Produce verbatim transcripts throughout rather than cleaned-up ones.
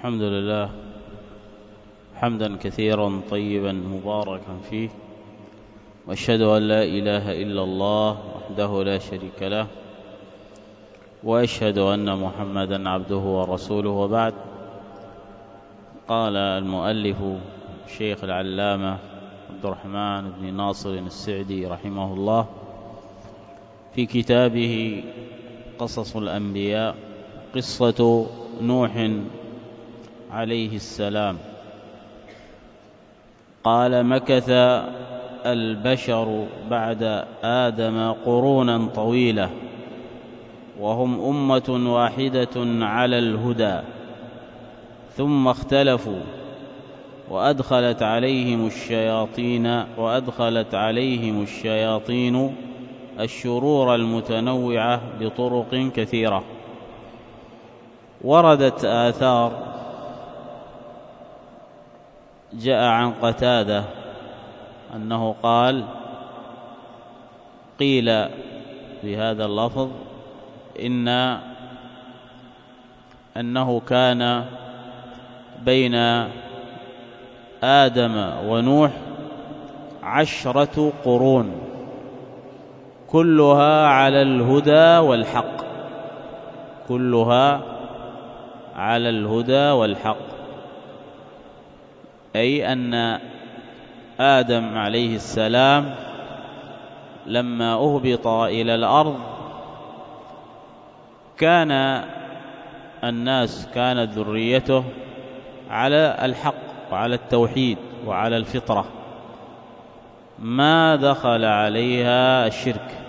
الحمد لله حمدا كثيرا طيبا مباركا فيه، وأشهد أن لا إله إلا الله وحده لا شريك له، وأشهد أن محمدا عبده ورسوله، وبعد. قال المؤلف الشيخ العلامة عبد الرحمن بن ناصر السعدي رحمه الله في كتابه قصص الأنبياء قصة نوح عليه السلام، قال: مكث البشر بعد آدم قرونا طويلة وهم أمة واحدة على الهدى، ثم اختلفوا وأدخلت عليهم الشياطين وأدخلت عليهم الشياطين الشرور المتنوعة بطرق كثيرة. وردت آثار جاء عن قتادة أنه قال: قيل بهذا اللفظ إن أنه كان بين آدم ونوح عشرة قرون كلها على الهدى والحق، كلها على الهدى والحق، أي أن آدم عليه السلام لما أهبط إلى الأرض كان الناس كانت ذريته على الحق وعلى التوحيد وعلى الفطرة، ما دخل عليها الشرك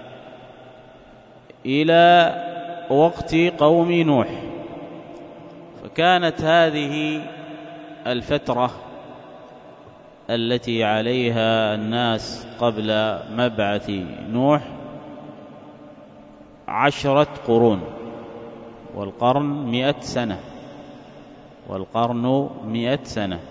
إلى وقت قوم نوح. فكانت هذه الفترة التي عليها الناس قبل مبعث نوح عشرة قرون، والقرن مئة سنة، والقرن مئة سنة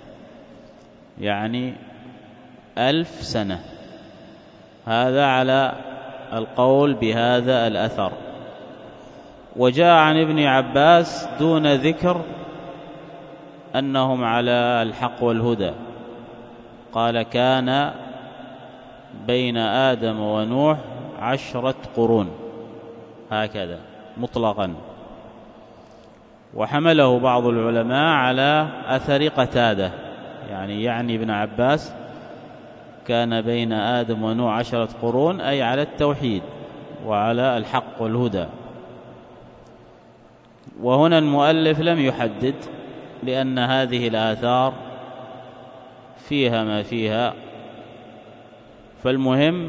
يعني ألف سنة. هذا على القول بهذا الأثر. وجاء عن ابن عباس دون ذكر أنهم على الحق والهدى، قال: كان بين آدم ونوح عشرة قرون، هكذا مطلقا. وحمله بعض العلماء على أثر قتادة، يعني يعني ابن عباس كان بين آدم ونوح عشرة قرون، أي على التوحيد وعلى الحق والهدى. وهنا المؤلف لم يحدد، لأن هذه الآثار فيها ما فيها. فالمهم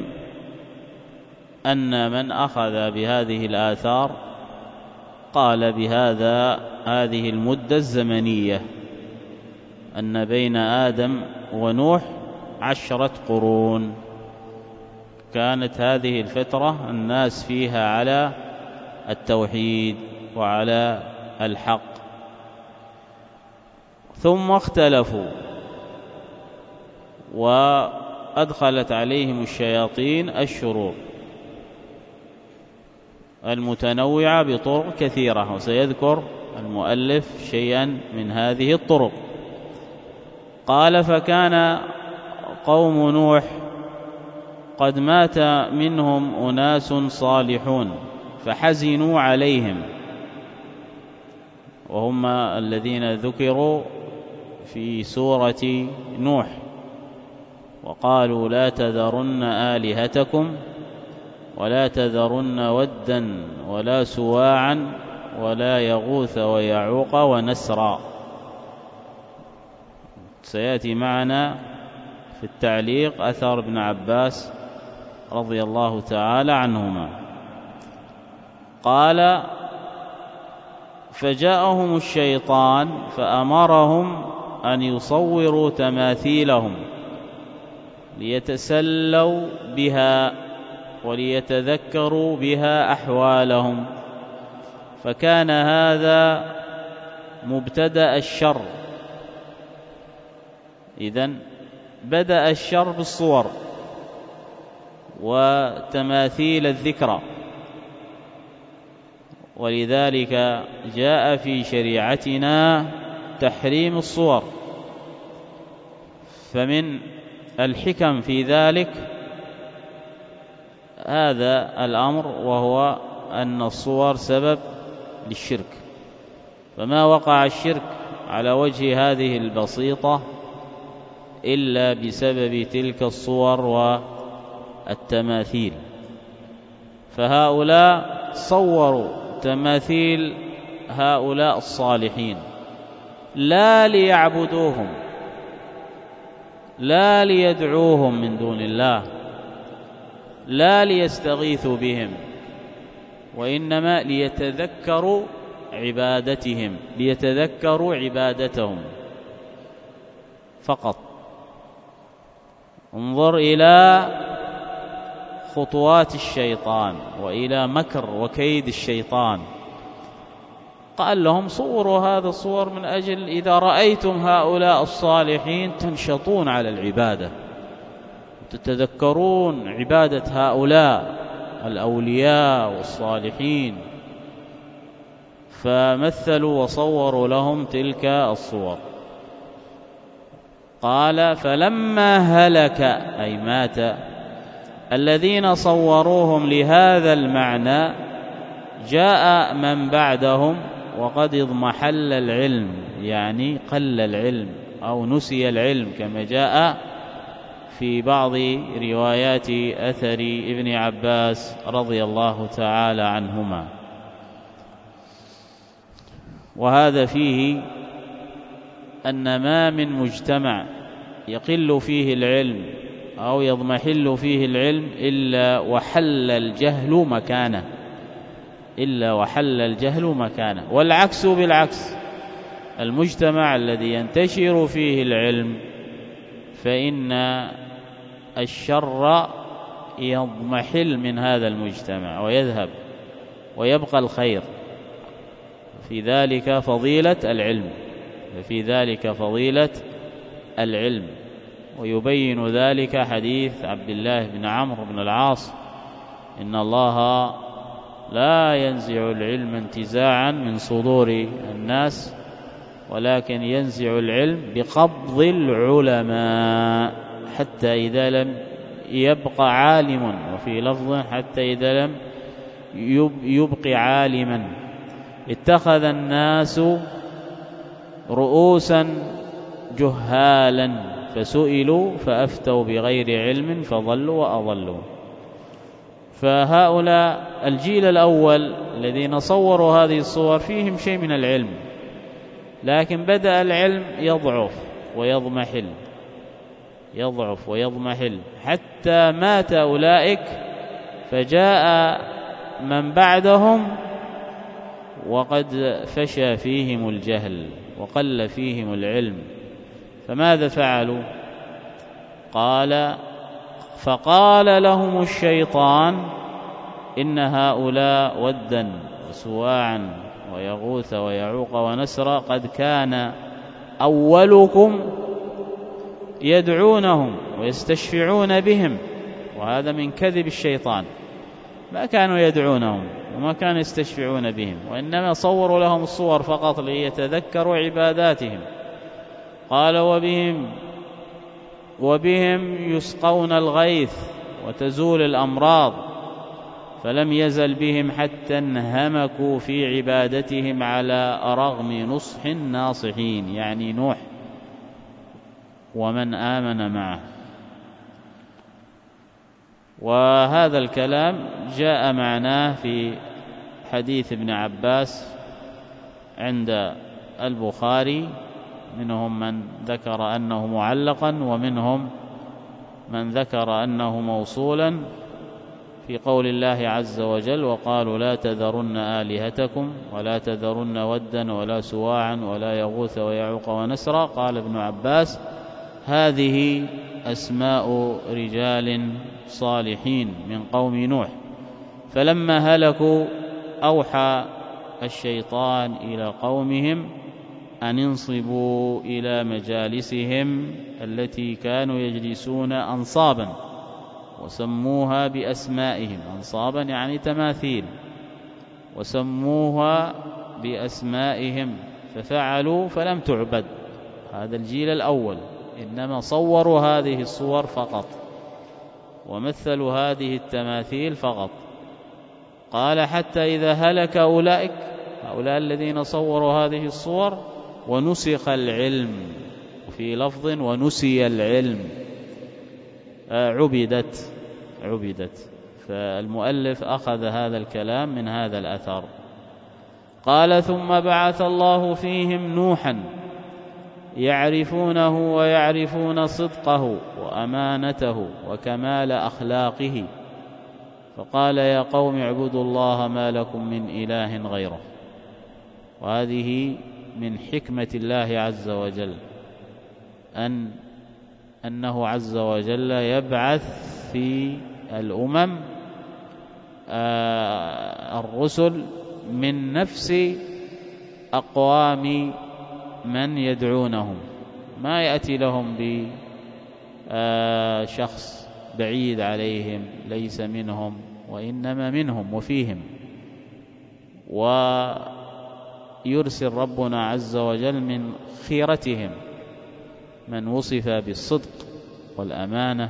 أن من أخذ بهذه الآثار قال بهذا هذه المدة الزمنية، أن بين آدم ونوح عشرة قرون، كانت هذه الفترة الناس فيها على التوحيد وعلى الحق. ثم اختلفوا وأدخلت عليهم الشياطين الشرور المتنوعة بطرق كثيرة، وسيذكر المؤلف شيئا من هذه الطرق. قال: فكان قوم نوح قد مات منهم أناس صالحون فحزنوا عليهم، وهم الذين ذكروا في سورة نوح، وقالوا: لا تذرن آلهتكم ولا تذرن ودا ولا سواعا ولا يغوث ويعوق ونسرا. سيأتي معنا في التعليق أثر ابن عباس رضي الله تعالى عنهما. قال: فجاءهم الشيطان فأمرهم أن يصوروا تماثيلهم ليتسلوا بها وليتذكروا بها أحوالهم، فكان هذا مبتدأ الشر. إذن بدأ الشر بالصور وتماثيل الذكرى، ولذلك جاء في شريعتنا تحريم الصور. فمن الحكم في ذلك هذا الأمر، وهو أن الصور سبب للشرك، فما وقع الشرك على وجه هذه البسيطة إلا بسبب تلك الصور والتماثيل. فهؤلاء صوروا تماثيل هؤلاء الصالحين لا ليعبدوهم، لا ليدعوهم من دون الله، لا ليستغيثوا بهم، وإنما ليتذكروا عبادتهم ليتذكروا عبادتهم فقط. انظر إلى خطوات الشيطان وإلى مكر وكيد الشيطان. قال لهم صوروا هذا الصور من أجل إذا رأيتم هؤلاء الصالحين تنشطون على العبادة، تتذكرون عبادة هؤلاء الأولياء والصالحين، فمثلوا وصوروا لهم تلك الصور. قال فلما هلك أي مات الذين صوروهم لهذا المعنى جاء من بعدهم وقد اضمحل العلم، يعني قل العلم أو نسي العلم، كما جاء في بعض روايات أثر ابن عباس رضي الله تعالى عنهما. وهذا فيه أن ما من مجتمع يقل فيه العلم أو يضمحل فيه العلم إلا وحل الجهل مكانه إلا وحل الجهل مكانه والعكس بالعكس. المجتمع الذي ينتشر فيه العلم فإن الشر يضمحل من هذا المجتمع ويذهب ويبقى الخير. في ذلك فضيلة العلم في ذلك فضيلة العلم ويبين ذلك حديث عبد الله بن عمرو بن العاص: إن الله لا ينزع العلم انتزاعا من صدور الناس، ولكن ينزع العلم بقبض العلماء حتى إذا لم يبقى عالم، وفي لفظ حتى إذا لم يبق عالما اتخذ الناس رؤوسا جهالا فسئلوا فأفتوا بغير علم فضلوا وأضلوا. فهؤلاء الجيل الأول الذين صوروا هذه الصور فيهم شيء من العلم، لكن بدأ العلم يضعف ويضمحل يضعف ويضمحل حتى مات أولئك، فجاء من بعدهم وقد فشى فيهم الجهل وقل فيهم العلم. فماذا فعلوا؟ قال فقال لهم الشيطان إن هؤلاء ودا وسواعا ويغوث ويعوق ونسرا قد كان أولكم يدعونهم ويستشفعون بهم. وهذا من كذب الشيطان، ما كانوا يدعونهم وما كانوا يستشفعون بهم، وإنما صوروا لهم الصور فقط ليتذكروا عباداتهم. قال وبهم وبهم يسقون الغيث وتزول الأمراض، فلم يزل بهم حتى انهمكوا في عبادتهم على رغم نصح الناصحين، يعني نوح ومن آمن معه. وهذا الكلام جاء معناه في حديث ابن عباس عند البخاري، منهم من ذكر أنه معلقا ومنهم من ذكر أنه موصولا، في قول الله عز وجل: وقالوا لا تذرن آلهتكم ولا تذرن ودا ولا سواعا ولا يغوث ويعوق ونسرا. قال ابن عباس: هذه أسماء رجال صالحين من قوم نوح، فلما هلكوا أوحى الشيطان إلى قومهم أن انصبوا إلى مجالسهم التي كانوا يجلسون أنصابا، وسموها بأسمائهم. أنصابا يعني تماثيل، وسموها بأسمائهم ففعلوا فلم تعبد. هذا الجيل الأول، إنما صوروا هذه الصور فقط ومثلوا هذه التماثيل فقط. قال حتى إذا هلك أولئك هؤلاء الذين صوروا هذه الصور ونسخ العلم، وفي لفظ ونسي العلم، عبدت عبدت فالمؤلف أخذ هذا الكلام من هذا الأثر. قال ثم بعث الله فيهم نوحا يعرفونه ويعرفون صدقه وأمانته وكمال أخلاقه، فقال يا قوم اعبدوا الله ما لكم من إله غيره. وهذه من حكمة الله عز وجل، أن أنه عز وجل يبعث في الأمم الرسل من نفس أقوام من يدعونهم، ما يأتي لهم بشخص بعيد عليهم ليس منهم، وإنما منهم وفيهم. ويرسل ربنا عز وجل من خيرتهم من وصف بالصدق والأمانة،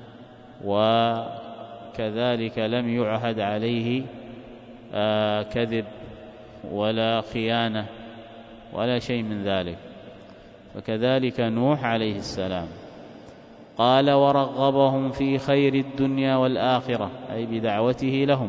وكذلك لم يعهد عليه كذب ولا خيانة ولا شيء من ذلك. فكذلك نوح عليه السلام. قال ورغبهم في خير الدنيا والآخرة، أي بدعوته لهم،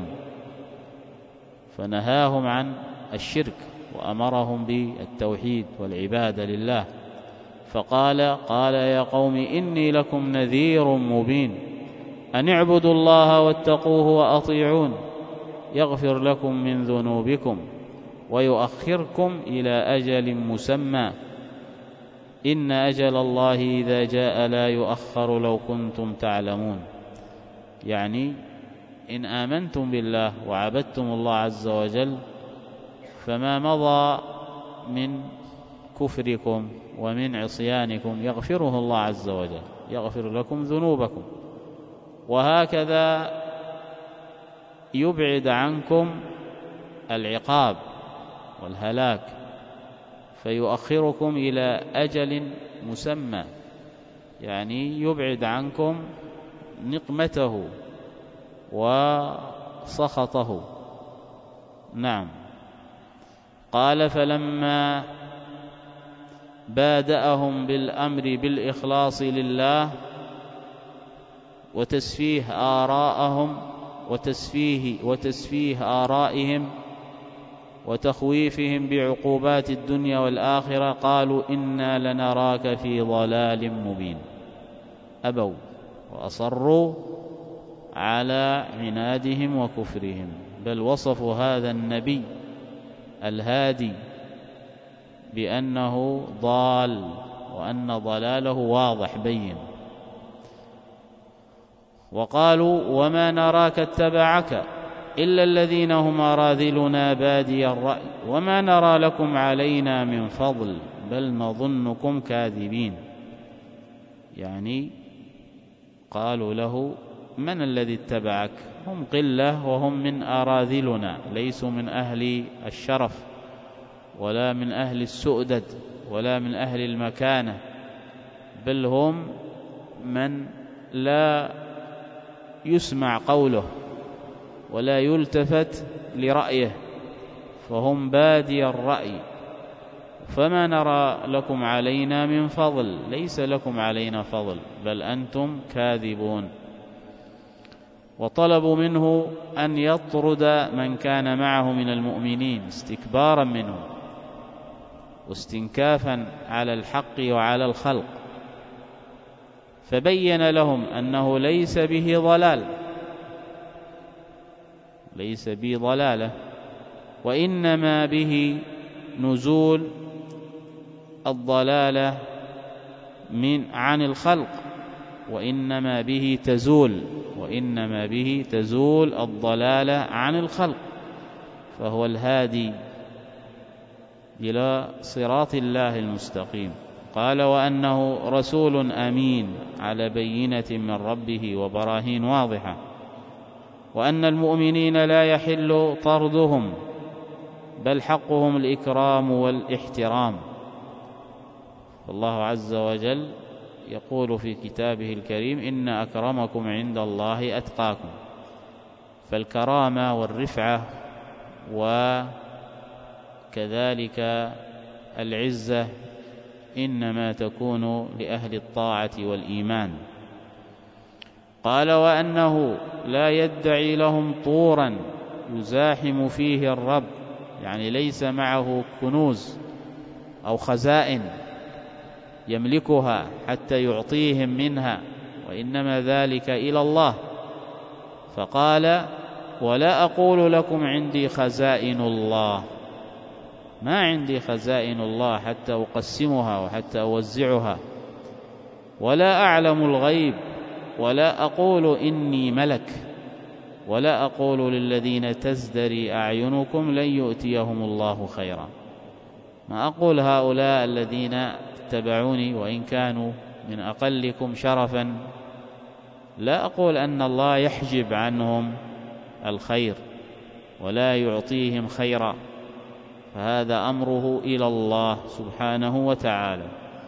فنهاهم عن الشرك وأمرهم بالتوحيد والعبادة لله. فقال قال يا قوم إني لكم نذير مبين أن اعبدوا الله واتقوه وأطيعون يغفر لكم من ذنوبكم ويؤخركم إلى أجل مسمى إن أجل الله إذا جاء لا يؤخر لو كنتم تعلمون. يعني إن آمنتم بالله وعبدتم الله عز وجل فما مضى من كفركم ومن عصيانكم يغفره الله عز وجل، يغفر لكم ذنوبكم، وهكذا يبعد عنكم العقاب والهلاك، فيؤخركم إلى أجل مسمى، يعني يبعد عنكم نقمته وسخطه. نعم. قال فلما بادأهم بالأمر بالإخلاص لله وتسفيه آراءهم وتسفيه وتسفيه آرائهم وتخويفهم بعقوبات الدنيا والآخرة قالوا إنا لنراك في ضلال مبين. أبوا وأصروا على عنادهم وكفرهم، بل وصفوا هذا النبي الهادي بأنه ضال وأن ضلاله واضح بين. وقالوا وما نراك اتبعك إلا الذين هم أراذلنا بادي الرأي وما نرى لكم علينا من فضل بل نظنكم كاذبين. يعني قالوا له من الذي اتبعك؟ هم قلة وهم من أراذلنا، ليسوا من أهل الشرف ولا من أهل السؤدد ولا من أهل المكانة، بل هم من لا يسمع قوله ولا يلتفت لرأيه، فهم بادي الرأي. فما نرى لكم علينا من فضل، ليس لكم علينا فضل بل أنتم كاذبون. وطلبوا منه أن يطرد من كان معه من المؤمنين استكبارا منه واستنكافا على الحق وعلى الخلق، فبين لهم أنه ليس به ضلال، ليس به ضلالة، وإنما به نزول الضلالة من عن الخلق، وإنما به تزول وإنما به تزول الضلالة عن الخلق، فهو الهادي إلى صراط الله المستقيم. قال وأنه رسول أمين على بينة من ربه وبراهين واضحة، وأن المؤمنين لا يحل طردهم بل حقهم الإكرام والاحترام. الله عز وجل يقول في كتابه الكريم: إن أكرمكم عند الله أتقاكم. فالكرامة والرفعة وكذلك العزة إنما تكون لأهل الطاعة والإيمان. قال: وأنه لا يدعي لهم طورا يزاحم فيه الرب، يعني ليس معه كنوز أو خزائن يملكها حتى يعطيهم منها، وإنما ذلك إلى الله. فقال: ولا أقول لكم عندي خزائن الله، ما عندي خزائن الله حتى أقسمها وحتى أوزعها، ولا أعلم الغيب، ولا أقول إني ملك، ولا أقول للذين تزدري أعينكم لن يؤتيهم الله خيرا. ما أقول هؤلاء الذين اتبعوني وإن كانوا من أقلكم شرفا، لا أقول أن الله يحجب عنهم الخير ولا يعطيهم خيرا، فهذا أمره إلى الله سبحانه وتعالى.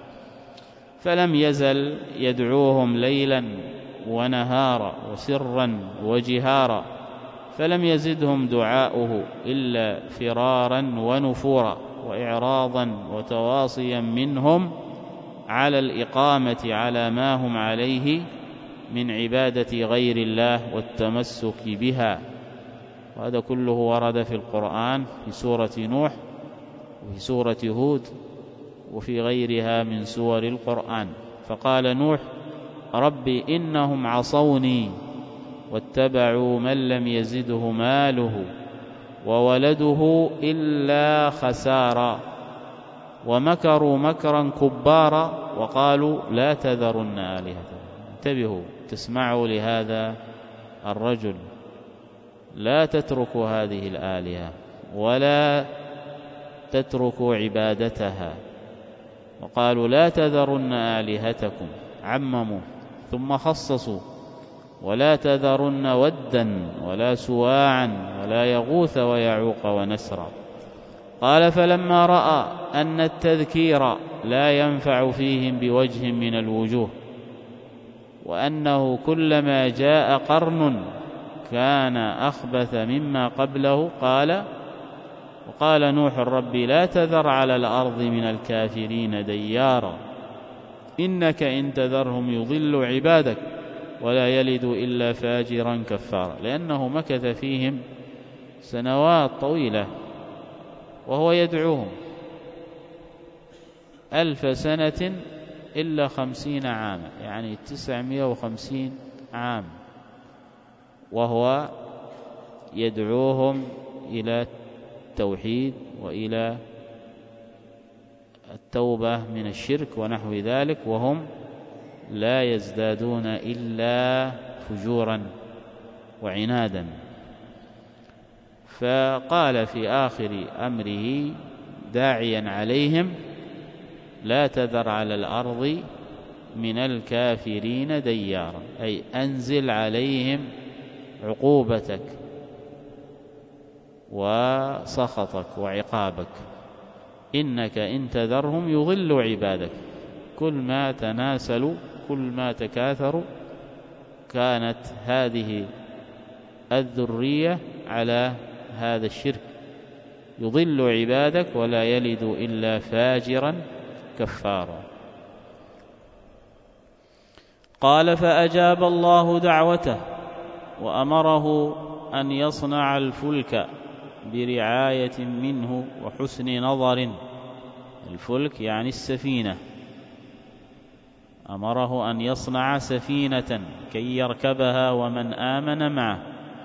فلم يزل يدعوهم ليلا ونهارا وسرا وجهارا، فلم يزدهم دعاؤه إلا فرارا ونفورا وإعراضا وتواصيا منهم على الإقامة على ما هم عليه من عبادة غير الله والتمسك بها. وهذا كله ورد في القرآن في سورة نوح وفي سورة هود وفي غيرها من سور القرآن. فقال نوح: رب إنهم عصوني واتبعوا من لم يزده ماله وولده إلا خسارا ومكروا مكرا كبارا وقالوا لا تذرن آلهتكم. انتبهوا، تسمعوا لهذا الرجل: لا تتركوا هذه الآلهة ولا تتركوا عبادتها. وقالوا لا تذرن آلهتكم، عمموا ثم خصصوا: ولا تذرن ودا ولا سواعا ولا يغوث ويعوق ونسرا. قال: فلما رأى أن التذكير لا ينفع فيهم بوجه من الوجوه، وأنه كلما جاء قرن كان أخبث مما قبله، قال وقال نوح: رب لا تذر على الأرض من الكافرين ديارا إنك إن تذرهم يضل عبادك ولا يلد إلا فاجرا كفارا. لأنه مكث فيهم سنوات طويلة وهو يدعوهم، ألف سنة إلا خمسين عاما، يعني تسعمائة وخمسين عام، وهو يدعوهم إلى التوحيد وإلى التوبة من الشرك ونحو ذلك، وهم لا يزدادون إلا فجورا وعنادا. فقال في آخر أمره داعيا عليهم: لا تذر على الأرض من الكافرين ديارا، أي أنزل عليهم عقوبتك وسخطك وعقابك، إنك إن تذرهم يضلوا عبادك. كل ما تناسلوا، كل ما تكاثروا، كانت هذه الذرية على هذا الشرك، يضل عبادك ولا يلد إلا فاجرا كفارا. قال: فأجاب الله دعوته وأمره أن يصنع الفلك برعاية منه وحسن نظر. الفلك يعني السفينة، أمره أن يصنع سفينة كي يركبها ومن آمن معه.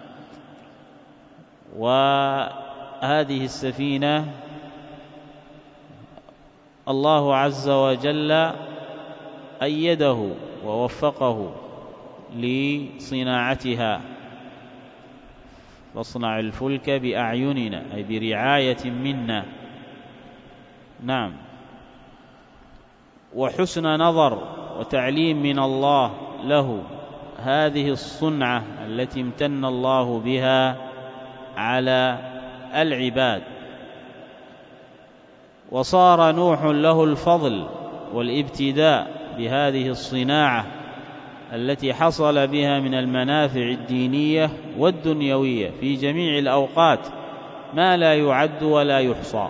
وهذه السفينة الله عز وجل أيده ووفقه لصناعتها، واصنع الفلك بأعيننا، أي برعاية منا. نعم. وحسن نظر وتعليم من الله له هذه الصنعة التي امتن الله بها على العباد، وصار نوح له الفضل والابتداء بهذه الصناعة التي حصل بها من المنافع الدينية والدنيوية في جميع الأوقات ما لا يعد ولا يحصى.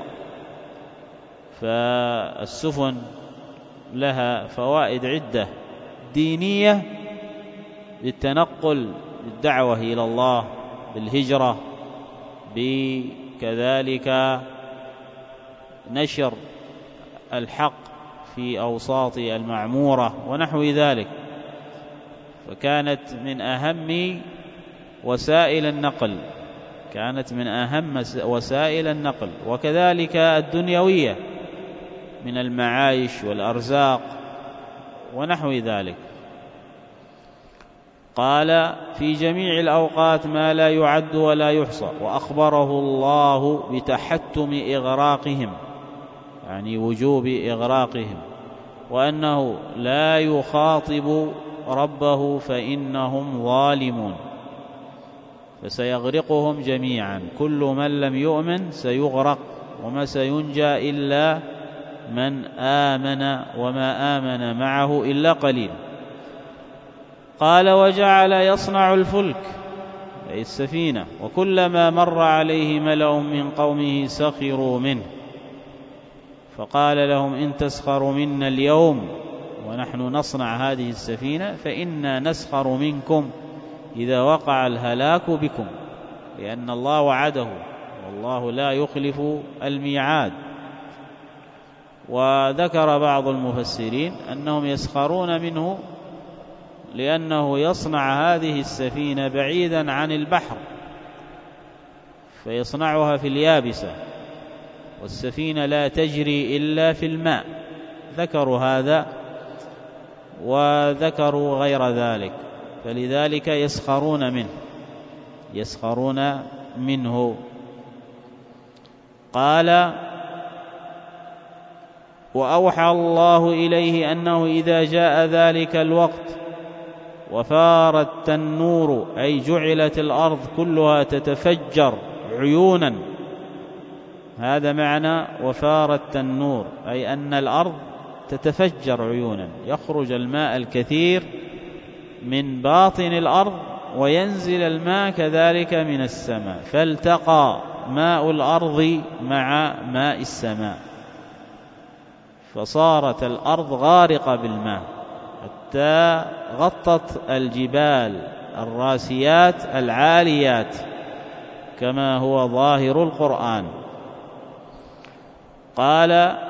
فالسفن لها فوائد عدة دينية للتنقل بالدعوة إلى الله، بالهجرة، بكذلك نشر الحق في أوساط المعمورة ونحو ذلك، فكانت من أهم وسائل النقل كانت من أهم وسائل النقل وكذلك الدنيوية من المعايش والأرزاق ونحو ذلك. قال في جميع الأوقات ما لا يعد ولا يحصى. وأخبره الله بتحتم إغراقهم، يعني وجوب إغراقهم، وأنه لا يخاطب ربه فإنهم ظالمون، فسيغرقهم جميعا، كل من لم يؤمن سيغرق، وما سينجى إلا من آمن وما آمن معه إلا قليل. قال وجعل يصنع الفلك أي السفينة، وكلما مر عليه ملأ من قومه سخروا منه، فقال لهم إن تسخروا منا اليوم ونحن نصنع هذه السفينة فإنا نسخر منكم إذا وقع الهلاك بكم، لأن الله وعده والله لا يخلف الميعاد. وذكر بعض المفسرين أنهم يسخرون منه لأنه يصنع هذه السفينة بعيدا عن البحر، فيصنعها في اليابسة، والسفينة لا تجري إلا في الماء. ذكروا هذا وذكروا غير ذلك، فلذلك يسخرون منه يسخرون منه. قال وأوحى الله إليه أنه إذا جاء ذلك الوقت وفار التنور أي جعلت الأرض كلها تتفجر عيونا، هذا معنى وفار التنور، أي أن الأرض تتفجر عيونا، يخرج الماء الكثير من باطن الأرض وينزل الماء كذلك من السماء، فالتقى ماء الأرض مع ماء السماء، فصارت الأرض غارقة بالماء حتى غطت الجبال الراسيات العاليات كما هو ظاهر القرآن. قال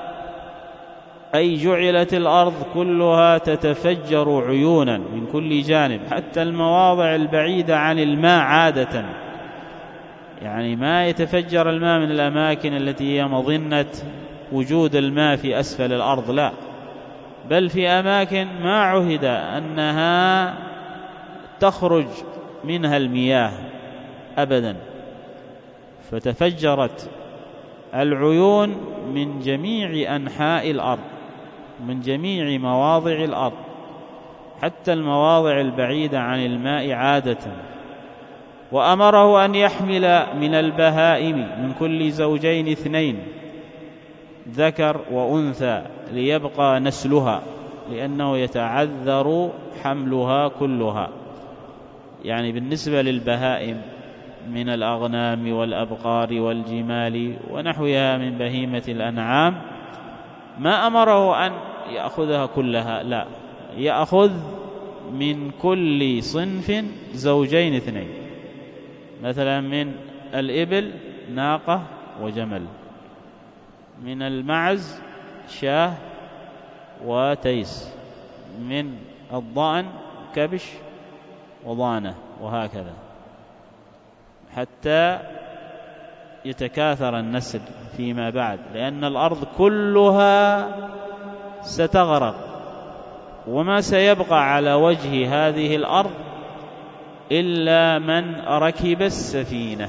أي جعلت الأرض كلها تتفجر عيونا من كل جانب، حتى المواضع البعيدة عن الماء عادة، يعني ما يتفجر الماء من الأماكن التي هي مظنة وجود الماء في أسفل الأرض، لا، بل في أماكن ما عهد أنها تخرج منها المياه أبدا، فتفجرت العيون من جميع أنحاء الأرض، من جميع مواضع الأرض، حتى المواضع البعيدة عن الماء عادة. وأمره أن يحمل من البهائم من كل زوجين اثنين ذكر وأنثى ليبقى نسلها، لأنه يتعذر حملها كلها، يعني بالنسبة للبهائم من الأغنام والأبقار والجمال ونحوها من بهيمة الأنعام ما أمره أن يأخذها كلها، لا، يأخذ من كل صنف زوجين اثنين، مثلا من الإبل ناقة وجمل، من المعز شاه وتيس، من الضأن كبش وضانة، وهكذا حتى يتكاثر النسل فيما بعد، لأن الأرض كلها ستغرق، وما سيبقى على وجه هذه الأرض إلا من ركب السفينة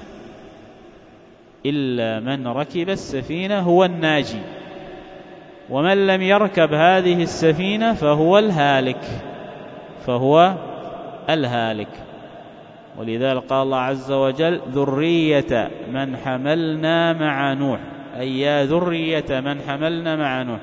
إلا من ركب السفينة هو الناجي، ومن لم يركب هذه السفينة فهو الهالك فهو الهالك ولذلك قال الله عز وجل ذرية من حملنا مع نوح، أي يا ذرية من حملنا مع نوح.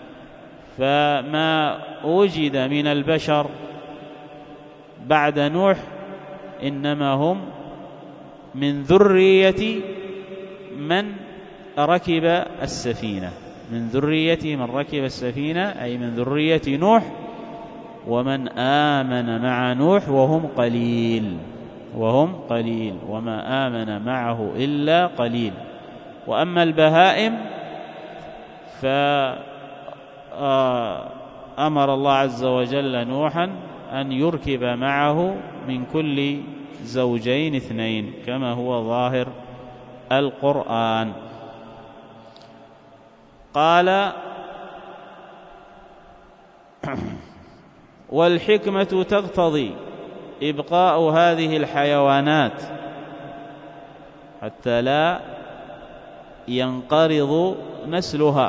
فما وجد من البشر بعد نوح إنما هم من ذرية من ركب السفينة، من ذرية من ركب السفينة، أي من ذرية نوح ومن آمن مع نوح وهم قليل، وهم قليل وما آمن معه إلا قليل. وأما البهائم فأمر الله عز وجل نوحا أن يركب معه من كل زوجين اثنين كما هو ظاهر القرآن. قال والحكمة تقتضي إبقاء هذه الحيوانات حتى لا ينقرض نسلها.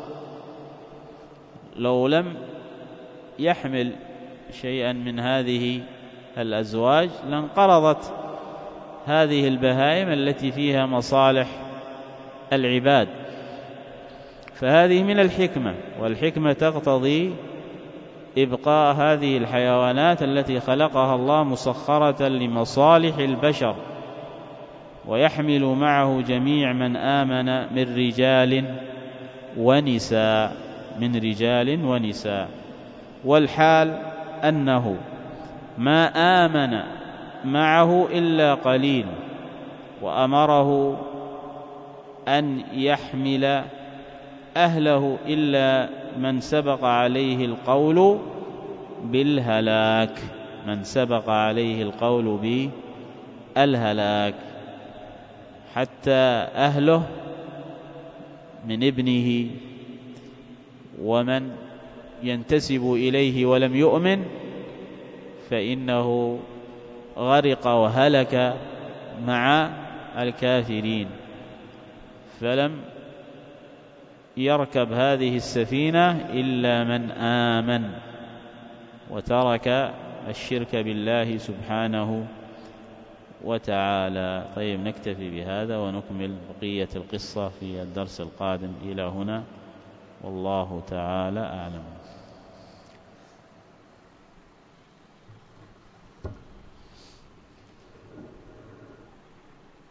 لو لم يحمل شيئا من هذه الأزواج لانقرضت هذه البهائم التي فيها مصالح العباد. فهذه من الحكمة، والحكمة تقتضي إبقاء هذه الحيوانات التي خلقها الله مسخرة لمصالح البشر، ويحمل معه جميع من آمن من رجال ونساء، من رجال ونساء. والحال أنه ما آمن معه إلا قليل، وأمره أن يحمل أهله إلا من سبق عليه القول بالهلاك، من سبق عليه القول بالهلاك، حتى أهله من ابنه ومن ينتسب إليه ولم يؤمن فإنه غرق وهلك مع الكافرين. فلم يركب هذه السفينة إلا من آمن وترك الشرك بالله سبحانه وتعالى. طيب، نكتفي بهذا ونكمل بقية القصة في الدرس القادم. إلى هنا والله تعالى أعلم.